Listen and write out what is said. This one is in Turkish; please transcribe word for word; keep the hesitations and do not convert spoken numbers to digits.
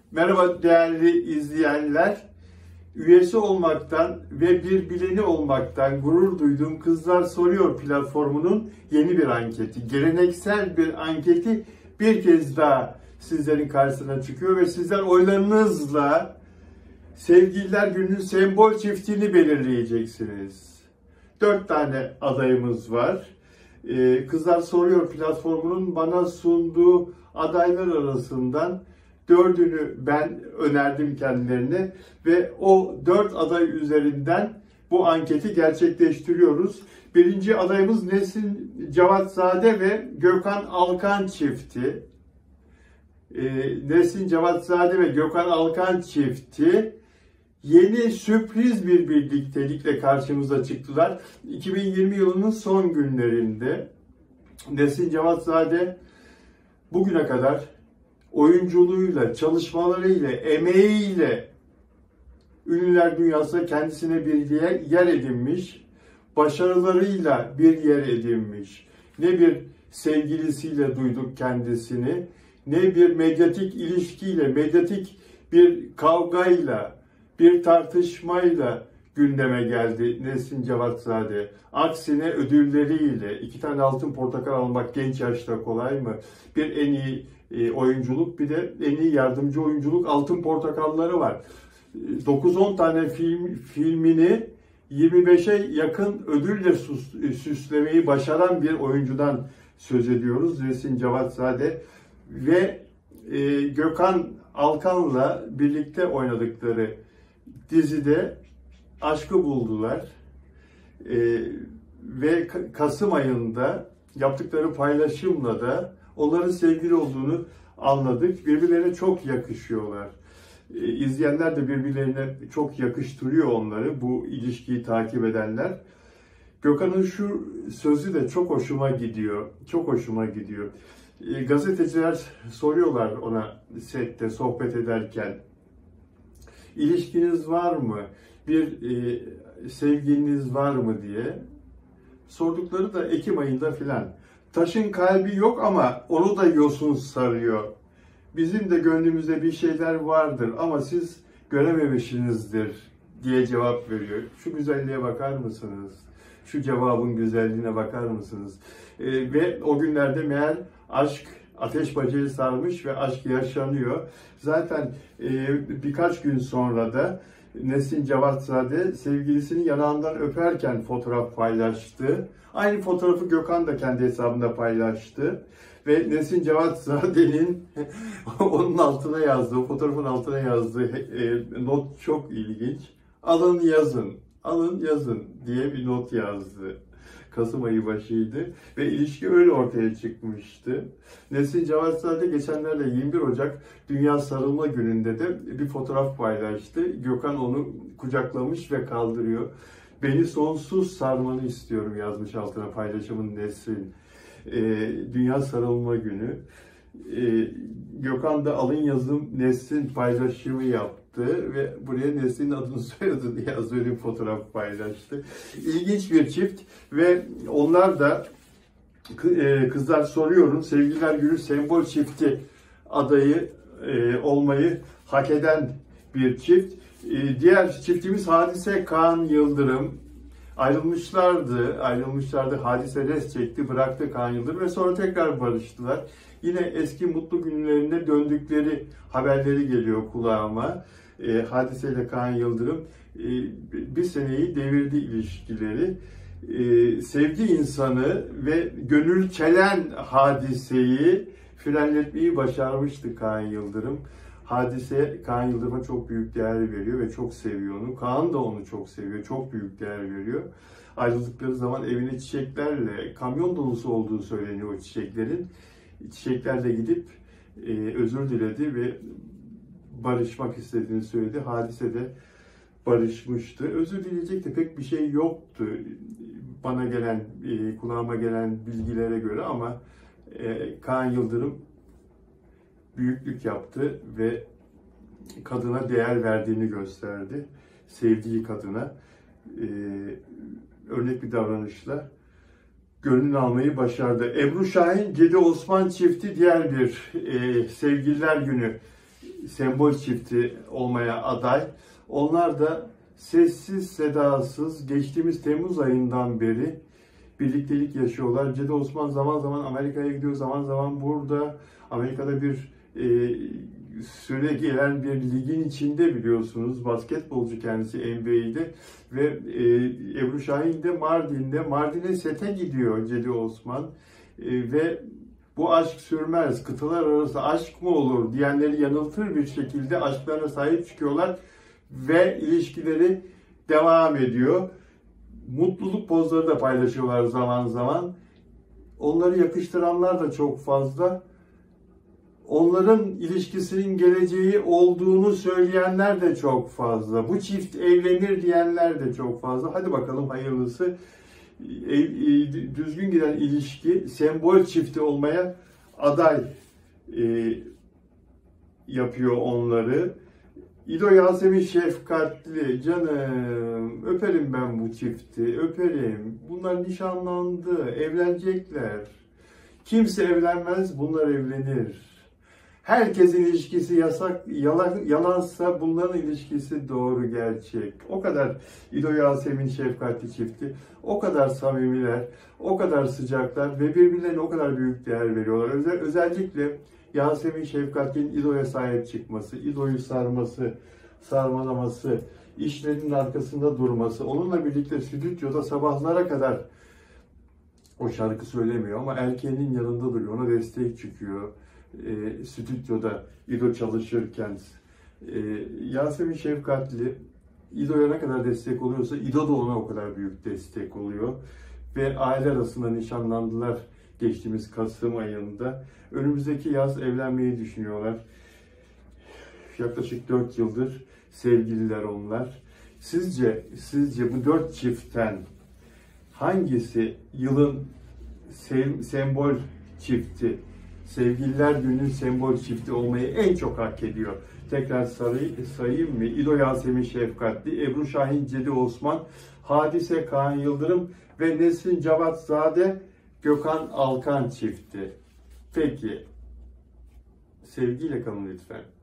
Merhaba değerli izleyenler. Üyesi olmaktan ve bir bileni olmaktan gurur duyduğum Kızlar Soruyor platformunun yeni bir anketi, geleneksel bir anketi bir kez daha sizlerin karşısına çıkıyor ve sizler oylarınızla Sevgililer Günü'nün sembol çiftini belirleyeceksiniz. Dört tane adayımız var. Kızlar Soruyor platformunun bana sunduğu adaylar arasından dördünü ben önerdim kendilerine ve o dört aday üzerinden bu anketi gerçekleştiriyoruz. Birinci adayımız Nesin Cevatzade ve Gökhan Alkan çifti. Nesin Cevatzade ve Gökhan Alkan çifti yeni sürpriz bir birliktelikle karşımıza çıktılar. iki bin yirmi yılının son günlerinde Nesin Cevatzade bugüne kadar oyunculuğuyla, çalışmalarıyla, emeğiyle ünlüler dünyasında kendisine bir yer, yer edinmiş, başarılarıyla bir yer edinmiş. Ne bir sevgilisiyle duyduk kendisini, ne bir medyatik ilişkiyle, medyatik bir kavgayla, bir tartışmayla gündeme geldi Nesin Cevatzade. Aksine ödülleriyle, iki tane altın portakal almak genç yaşta kolay mı? Bir en iyi e, oyunculuk, bir de en iyi yardımcı oyunculuk altın portakalları var. dokuz on tane film filmini yirmi beşe yakın ödülle süs, süslemeyi başaran bir oyuncudan söz ediyoruz. Nesin Cevatzade ve e, Gökhan Alkan'la birlikte oynadıkları dizide aşkı buldular ee, ve Kasım ayında yaptıkları paylaşımla da onların sevgili olduğunu anladık. Birbirlerine çok yakışıyorlar. Ee, izleyenler de birbirlerine çok yakıştırıyor onları, bu ilişkiyi takip edenler. Gökhan'ın şu sözü de çok hoşuma gidiyor, çok hoşuma gidiyor. Ee, gazeteciler soruyorlar ona sette sohbet ederken, İlişkiniz var mı? Bir e, sevgiliniz var mı diye sordukları da Ekim ayında filan. Taşın kalbi yok ama onu da yosun sarıyor. Bizim de gönlümüzde bir şeyler vardır ama siz görememişsinizdir diye cevap veriyor. Şu güzelliğe bakar mısınız? Şu cevabın güzelliğine bakar mısınız? E, ve o günlerde meğer aşk ateş bacayı sarmış ve aşk yaşanıyor. Zaten e, birkaç gün sonra da Nesin Cevatzade sevgilisini yanağından öperken fotoğraf paylaştı. Aynı fotoğrafı Gökhan da kendi hesabında paylaştı. Ve Nesin Cevatzade'nin onun altına yazdığı, fotoğrafın altına yazdığı e, not çok ilginç. Alın yazın, alın yazın diye bir not yazdı. Kasım ayı başıydı ve ilişki öyle ortaya çıkmıştı. Nesin Cevatzade geçenlerde yirmi bir Ocak Dünya Sarılma Günü'nde de bir fotoğraf paylaştı. Gökhan onu kucaklamış ve kaldırıyor. Beni sonsuz sarmanı istiyorum yazmış altına paylaşımın Nesin. Ee, Dünya Sarılma Günü. Ee, Gökhan da alın yazım Nesin paylaşımı yaptı ve buraya Nesin'in adını soyadını yazdı, öyle bir fotoğraf paylaştı. İlginç bir çift ve onlar da Kızlar Soruyorum Sevgililer Günü sembol çifti adayı e, olmayı hak eden bir çift. E, diğer çiftimiz Hadise Kaan Yıldırım. Ayrılmışlardı, ayrılmışlardı. Hadise res çekti, bıraktı Kaan Yıldırım ve sonra tekrar barıştılar. Yine eski mutlu günlerine döndükleri haberleri geliyor kulağıma. E, Hadise ile Kaan Yıldırım e, bir seneyi devirdi ilişkileri. E, sevgi insanı ve gönül çelen Hadise'yi frenletmeyi başarmıştı Kaan Yıldırım. Hadise Kaan Yıldırım'a çok büyük değer veriyor ve çok seviyor onu. Kaan da onu çok seviyor, çok büyük değer veriyor. Ayrıldıkları zaman evine çiçeklerle, kamyon dolusu olduğu söyleniyor o çiçeklerin. Çiçeklerle gidip e, özür diledi ve barışmak istediğini söyledi. Hadise de barışmıştı. Özür dileyecek de pek bir şey yoktu bana gelen, e, kulağıma gelen bilgilere göre ama e, Kaan Yıldırım büyüklük yaptı ve kadına değer verdiğini gösterdi. Sevdiği kadına e, örnek bir davranışla gönlünü almayı başardı. Ebru Şahin, Cedi Osman çifti diğer bir e, Sevgililer Günü sembol çifti olmaya aday. Onlar da sessiz sedasız geçtiğimiz Temmuz ayından beri birliktelik yaşıyorlar. Cedi Osman zaman zaman Amerika'ya gidiyor, zaman zaman burada. Amerika'da bir e, süre gelen bir ligin içinde biliyorsunuz. Basketbolcu kendisi N B A'de ve e, Ebru Şahin de Mardin'de. Mardin'e sete gidiyor Cedi Osman e, ve bu aşk sürmez, kıtalar arası aşk mı olur diyenleri yanıltır bir şekilde aşklarına sahip çıkıyorlar ve ilişkileri devam ediyor. Mutluluk pozları da paylaşıyorlar zaman zaman. Onları yakıştıranlar da çok fazla. Onların ilişkisinin geleceği olduğunu söyleyenler de çok fazla. Bu çift evlenir diyenler de çok fazla. Hadi bakalım hayırlısı. Düzgün giden ilişki sembol çifti olmaya aday e, yapıyor onları. İdo Yasemin şefkatli, canım öperim ben bu çifti, öperim. Bunlar nişanlandı, evlenecekler. Kimse evlenmez, bunlar evlenir. Herkesin ilişkisi yasak, yalan, yalansa bunların ilişkisi doğru, gerçek. O kadar İdo Yasemin şefkatli çifti, o kadar samimiler, o kadar sıcaklar ve birbirlerine o kadar büyük değer veriyorlar. Özel, özellikle Yasemin Şefkatli'nin İdo'ya sahip çıkması, İdo'yu sarması, sarmalaması, işlerinin arkasında durması, onunla birlikte stüdyoda sabahlara kadar o şarkı söylemiyor ama erkeğinin yanında duruyor, ona destek çıkıyor. E, stüdyoda İdo çalışırken e, Yasemin Şefkatli İdo'ya ne kadar destek oluyorsa İdo da ona o kadar büyük destek oluyor ve aile arasında nişanlandılar geçtiğimiz Kasım ayında. Önümüzdeki yaz evlenmeyi düşünüyorlar. Yaklaşık dört yıldır sevgililer onlar. Sizce sizce bu dört çiftten hangisi yılın sem sembol çifti, Sevgililer Günü'nün sembol çifti olmayı en çok hak ediyor? Tekrar sayayım, sayayım mı? İdo Yasemin Şefkatli, Ebru Şahin Cedi Osman, Hadise Kaan Yıldırım ve Nesrin Cevatzade Gökhan Alkan çifti. Peki, sevgiyle kalın lütfen.